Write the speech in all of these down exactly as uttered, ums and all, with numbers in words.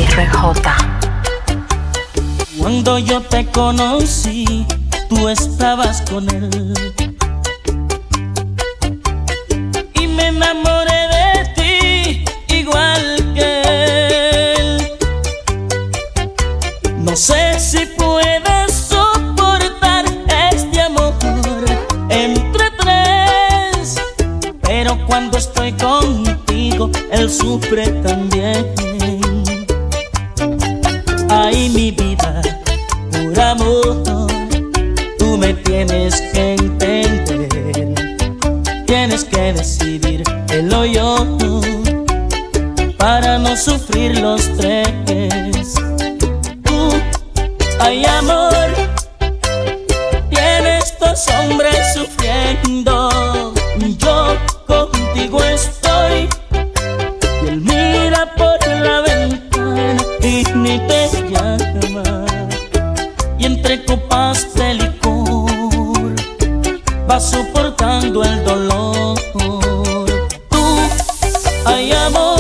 R J. Cuando yo te conocí, tú estabas con él y me enamoré de ti igual que él. No sé si puedes soportar este amor entre tres, pero cuando estoy contigo, él sufre también. Ay, mi vida, por amor, tú me tienes que entender. Tienes que decidir él o yo, para no sufrir los tres. Tú, ay amor, tienes dos hombres sufriendo. Yo contigo estoy, y él mira por la ventana y ni te llama. Y entre copas de licor va soportando el dolor. Tú, ay amor,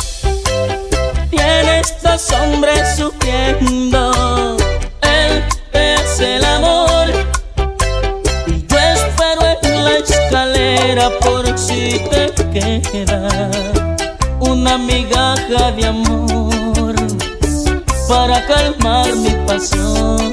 tienes dos hombres sufriendo. Él es el amor y yo espero en la escalera por si te queda una migaja de amor para calmar mi pasión.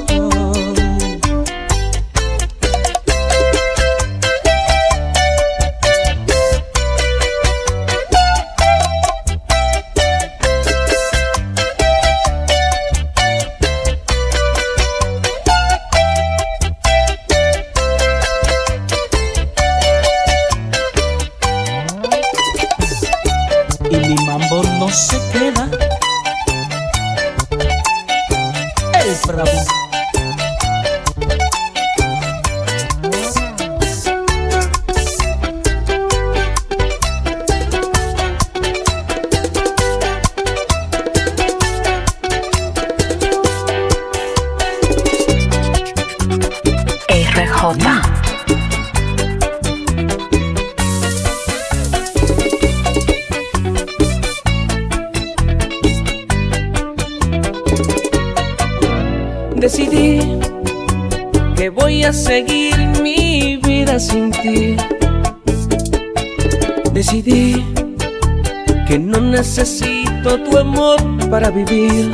Y mi mambo no se queda. El bravo. R J. Decidí que voy a seguir mi vida sin ti. Decidí que no necesito tu amor para vivir.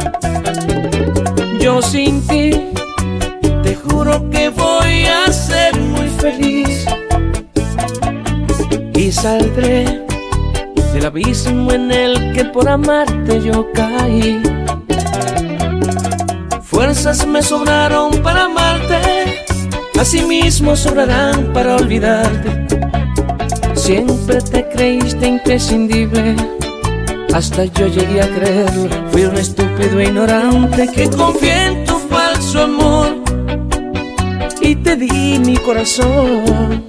Yo sin ti te juro que voy a ser muy feliz y saldré del abismo en el que por amarte yo caí. Fuerzas me sobraron para amarte, asimismo sobrarán para olvidarte. Siempre te creíste imprescindible, hasta yo llegué a creerlo. Fui un estúpido e ignorante que confié en tu falso amor y te di mi corazón.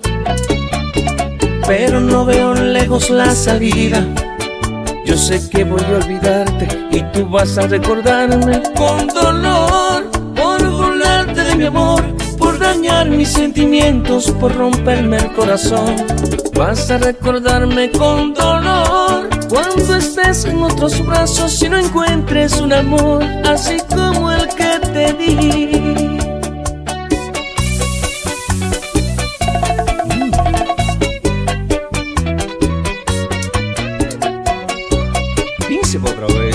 Pero no veo lejos la salida. Yo sé que voy a olvidarte y tú vas a recordarme con dolor, por burlarte de mi amor, por dañar mis sentimientos, por romperme el corazón. Vas a recordarme con dolor cuando estés en otros brazos y no encuentres un amor así como el que te di. Otra vez.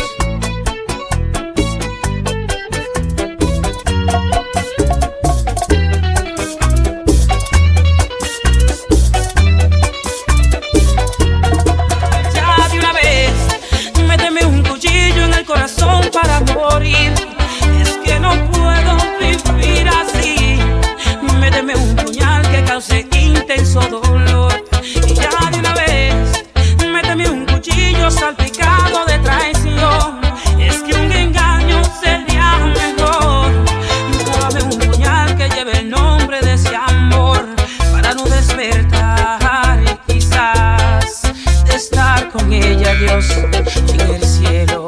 Ya de una vez, méteme un cuchillo en el corazón para morir. Es que no puedo vivir así. Méteme un puñal que cause intenso dolor. Y ya de una vez, méteme un cuchillo salpicado de traición. Es que un engaño sería mejor. Dame un puñal que lleve el nombre de ese amor, para no despertar y quizás estar con ella, Dios, en el cielo.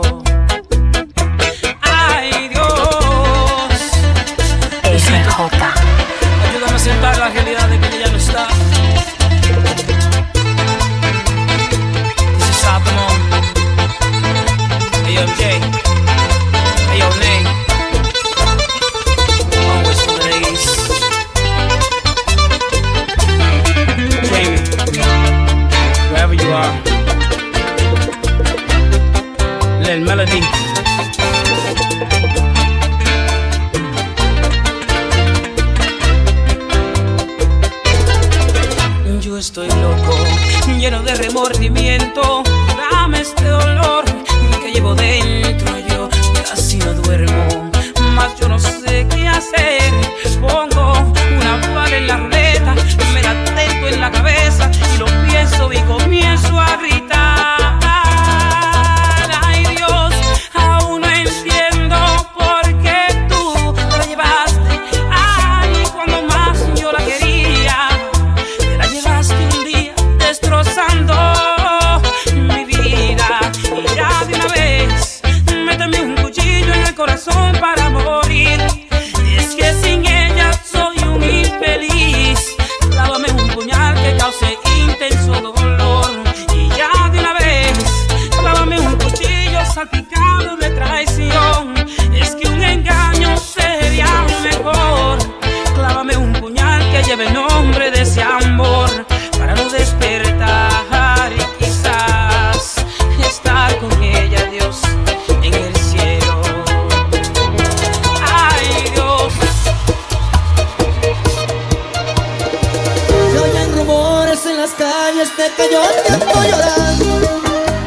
Ay, Dios. R J. Ayúdame a aceptar la realidad de que ella ya no está. This is South J. el Melody. Yo estoy loco, lleno de remordimiento. Dame este dolor que llevo dentro. Yo casi no duermo, mas yo no sé qué hacer. Pongo una bala en la ruleta, me la tengo en la cabeza y lo pienso y comienzo a gritar. Ay Dios, aún no entiendo por qué tú te la llevaste. Ay, cuando más yo la quería, te la llevaste un día destrozando mi vida. Y ya de una vez méteme un cuchillo en el corazón para morir. Es que sin ella soy un infeliz. Clávame un puñal que cause intenso dolor. Y ya de una vez clávame un cuchillo salpicado de traición. Es que un engaño sería mejor. Clávame un puñal que lleve el nombre de ese amor, para no despertar y quizás estar con ella, Dios, en el cielo. Ay Dios. Se oyen rumores en las calles de que yo te estoy llorando.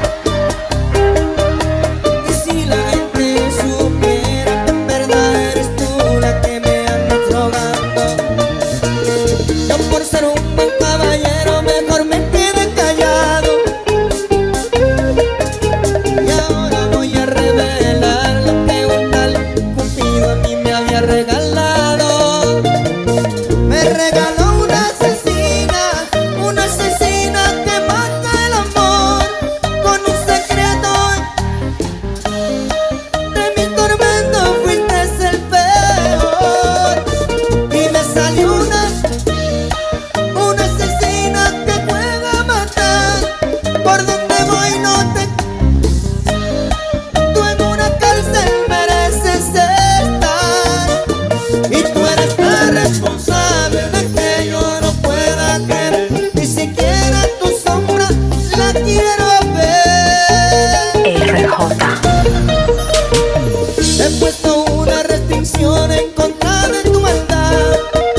Y si la gente supiera que en verdad eres tú la que me andas drogando. Yo por ser un buen caballero mejor me quedé callado. Y ahora voy a revelar lo que un tal Cupido a mí me había regalado. Me regaló una asesina, una asesina que mata el amor con un secreto. De mi tormento fuiste el peor. Y me salió una, una asesina que pueda matar. Por donde voy no te... Tú en una cárcel mereces estar. Y tú eres la responsable de que yo no pueda querer. Ni siquiera tu sombra la quiero ver. R J. He puesto una restricción en contra de tu maldad.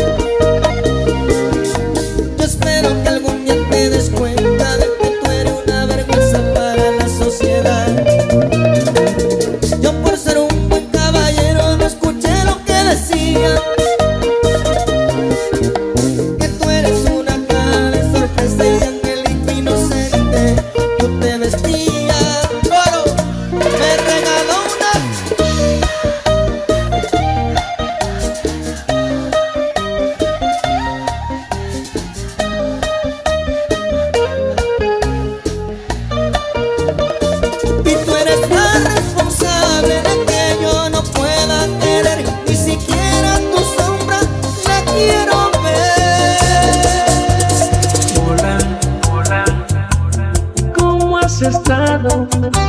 Yo espero que algún día te des cuenta de que tú eres una vergüenza para la sociedad. Yo por ser un buen caballero no escuché lo que decía, que tú eres una cara de sorpresa y de angelito inocente. Tú te vestías, coro, me regaló una. Y tú eres la responsable de que yo no pueda querer. Ni siquiera tu sombra la quiero ver. Hola, hola, ¿cómo has estado?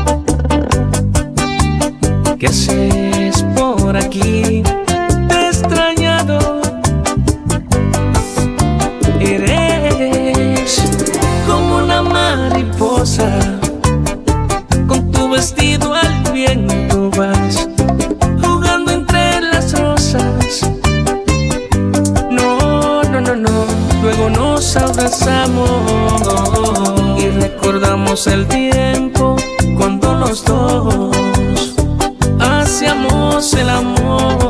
¿Qué haces por aquí? Te he extrañado. Eres como una mariposa, con tu vestido al viento vas, jugando entre las rosas. No, no, no, no, luego nos abrazamos y recordamos el tiempo cuando los dos hacíamos el amor.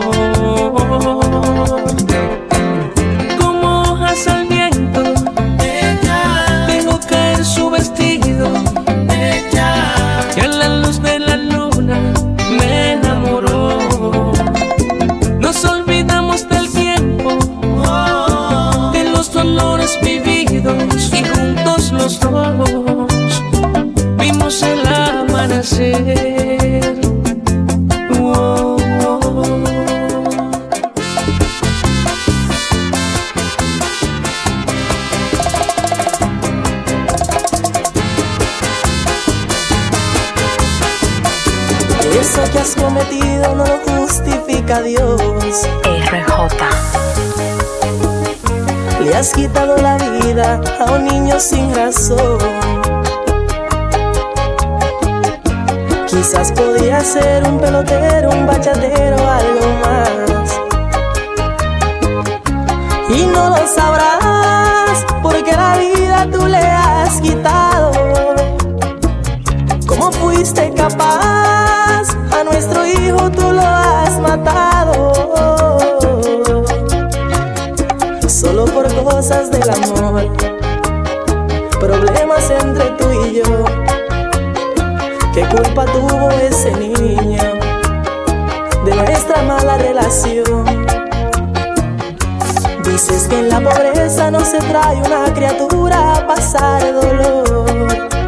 Como hojas al viento, ella dejó caer su vestido, ella, y a la luz de la luna me enamoró. Nos olvidamos del tiempo, de los dolores vividos, y juntos los dos vimos el amanecer. Oh, oh, oh. Eso que has cometido no lo justifica a Dios. R J. Le has quitado la vida a un niño sin razón. Quizás podía ser un pelotero, un bachatero, algo más. Y no lo sabrás porque la vida tú le has quitado. ¿Cómo fuiste capaz? A nuestro hijo tú lo has matado. Solo por cosas del amor, problemas entre tú y yo. ¿Qué culpa tuvo ese niño de nuestra mala relación? Dices que en la pobreza no se trae una criatura a pasar dolor,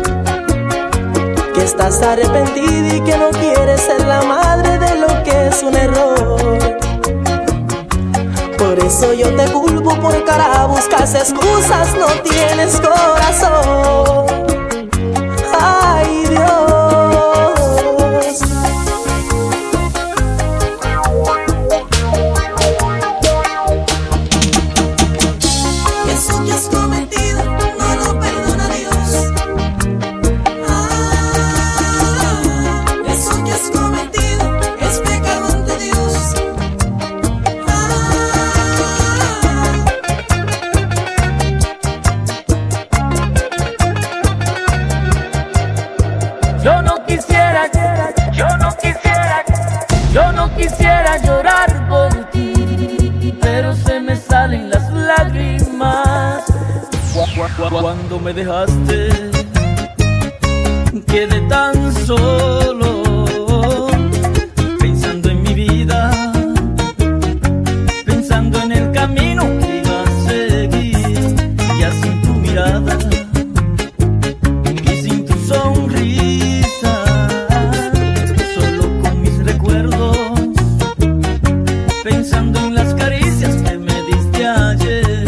que estás arrepentida y que no quieres ser la madre de lo que es un error. Por eso yo te culpo, por cara buscas excusas, no tienes corazón. Ay, Dios. Eso que has cometido no lo perdona Dios. Ah, eso que has cometido es pecado ante Dios. Yo no quisiera, yo no quisiera, yo no quisiera llorar por ti, pero se me salen las lágrimas. Cuando me dejaste, quedé tan solo, pensando en mi vida, pensando en el camino que iba a seguir, ya sin tu mirada y sin tu sonrisa, solo con mis recuerdos, pensando en las caricias que me diste ayer.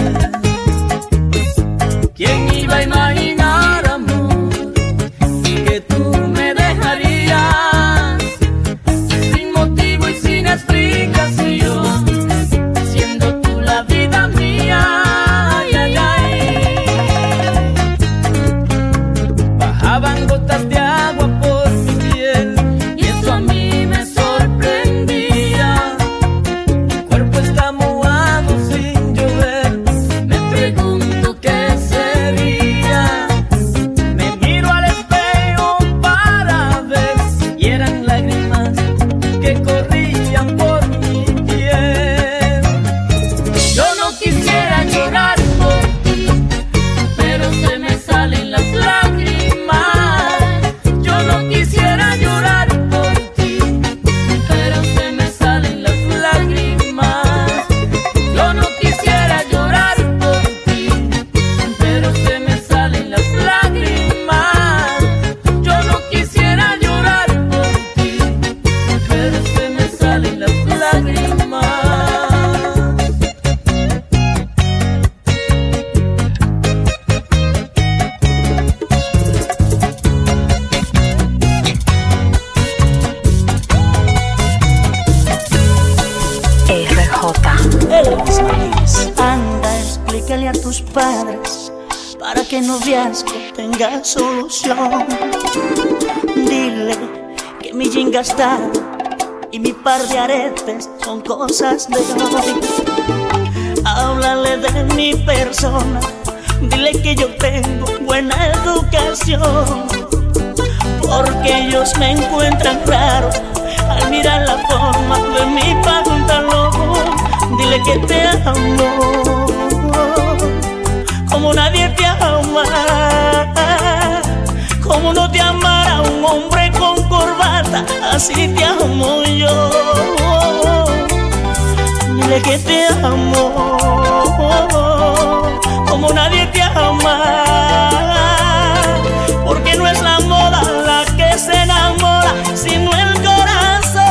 ¿Quién iba a imaginar, amor, que tú me dejarías sin motivo y sin explicación, siendo tú la vida mía? Ay, ay, ay. Bajaban gotas de agua por mi piel y eso a mí me sorprendía. Mi cuerpo está mojado sin llover, me pregunto qué sería. Me miro al espejo para ver y eran lágrimas que corrían por mi piel. Yo no quisiera llorar por ti, pero se me salen las lágrimas. Yo no quisiera llorar por ti, pero se me salen las lágrimas. Yo no quisiera llorar por ti, pero se me salen las lágrimas. Yo no quisiera llorar por ti, pero se me salen las lágrimas. R J. Elvis Martínez. Anda, explícale a tus padres para que el noviazgo tenga solución. Dile que mi jinga está y mi par de aretes son cosas de hoy. Háblale de mi persona, dile que yo tengo buena educación, porque ellos me encuentran raro al mirar la forma de mi pantalón. Dile que te amo como nadie te ama, como no te amará un hombre con corbata, así te amo yo. Dile que te amo como nadie te ama, porque no es la moda la que se enamora, sino el corazón.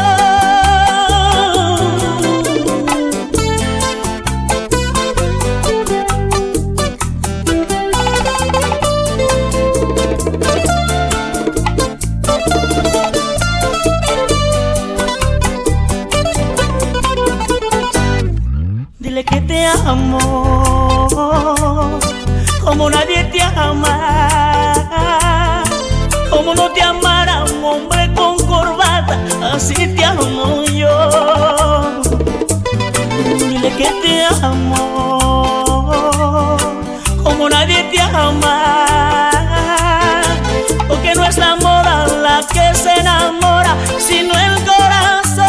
Dile que te amo así te amo yo. Dile que te amo como nadie te ama, porque no es la moda la que se enamora, sino el corazón.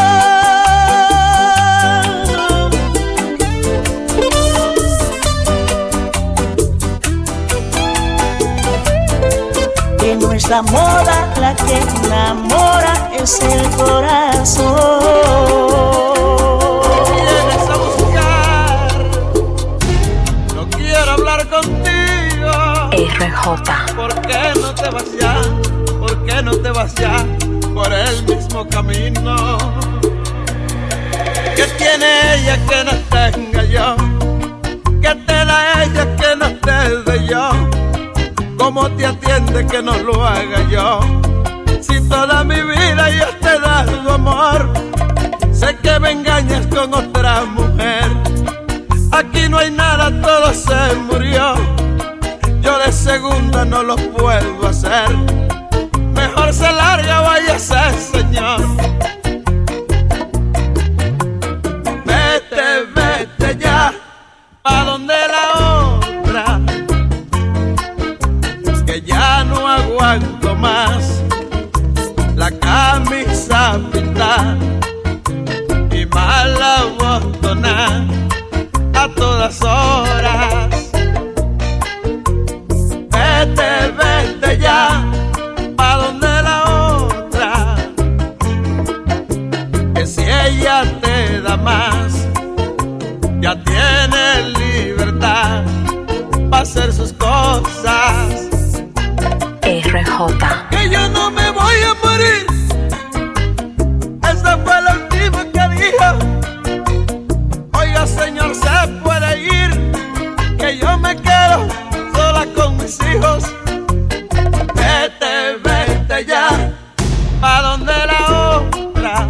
Que no es la moda la que enamora, es el corazón. Vienes a buscar, no quiero hablar contigo. R J. ¿Por qué no te vas ya? ¿Por qué no te vas ya por el mismo camino? ¿Qué tiene ella que no tenga yo? ¿Qué te da ella que no te dé yo? ¿Cómo te atiende que no lo haga yo? Si toda mi vida yo te he dado amor, sé que me engañas con otra mujer. Aquí no hay nada, todo se murió. Yo de segunda no lo puedo hacer. Mejor se larga, váyase, señor. Vete, vete ya, pa' donde la otra, que ya no aguanto más la camisa pintada y mala botona a todas horas. Vete, vete ya, pa' donde la otra, que si ella te da más, ya tiene libertad pa' hacer sus cosas. R J. Que yo no me voy a morir, esa fue la última que dijo. Oiga, señor, se puede ir, que yo me quedo sola con mis hijos. Vete, vete ya, pa' donde la otra,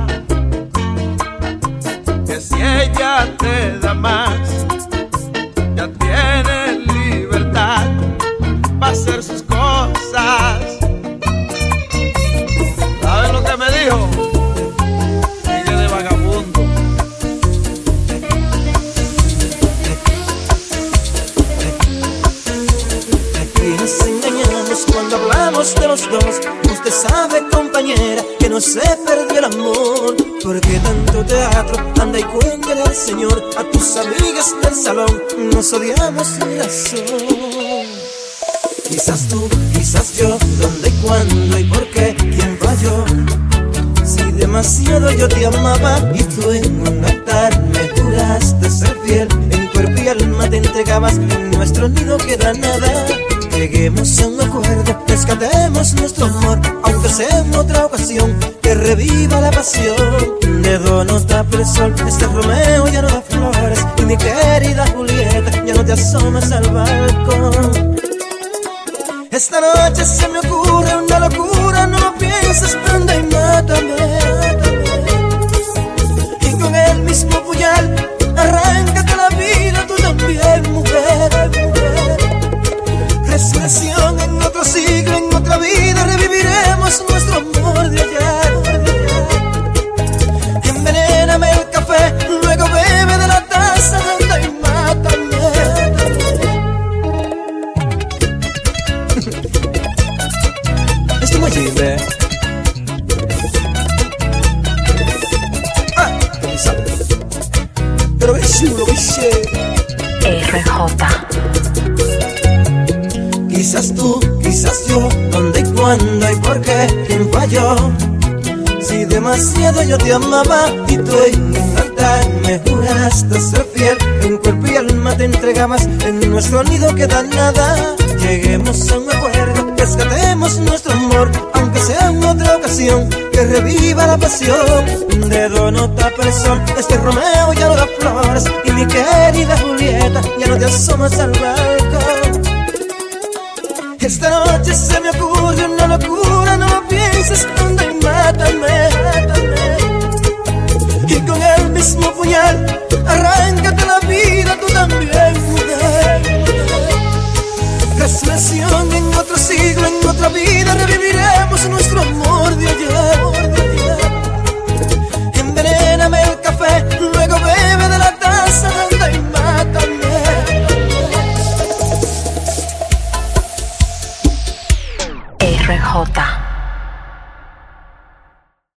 que si ella te da más, ya tiene libertad pa' hacer sus cosas. ¿Sabes lo que me dijo? Sigue de vagabundo. Y nos engañamos cuando hablamos de los dos. Usted sabe, compañera, que no se perdió el amor. Porque tanto teatro, anda y cuéntale al Señor. A tus amigas del salón nos odiamos sin razón. Quizás tú, quizás yo, dónde y cuándo y por qué, quién falló. Si demasiado yo te amaba y tú en un altar me juraste ser fiel, en cuerpo y alma te entregabas, en nuestro nido queda nada. Lleguemos a un acuerdo, rescatemos nuestro amor, aunque sea en otra ocasión, que reviva la pasión. Dedo no tapa el sol, este Romeo ya no da flores, y mi querida Julieta ya no te asomas al balcón. Esta noche se me ocurre una locura, no lo pienses, anda y mátame. Y con el mismo puñal, arráncate la vida, tú también, mujer, mujer. Resurrección en otro siglo, en otra vida, reviviremos nuestro amor de ayer. Envenéname el café, luego bebe de la taza, anda y mátame. Estoy muy libre. Ah, pero es chulo, biche. R J. Quizás tú, quizás yo, dónde y cuándo y por qué, quién falló. Si demasiado yo te amaba y tú en un altar me juraste ser fiel, en cuerpo y alma te entregabas, en nuestro nido queda nada. Lleguemos a un acuerdo, rescatemos nuestro amor, aunque sea en otra ocasión, que reviva la pasión. Un dedo no tapa el sol, este Romeo ya no da flores, y mi querida Julieta ya no te asomas al balcón. Esta noche se me ocurre una locura, no lo pienses, anda y mátame.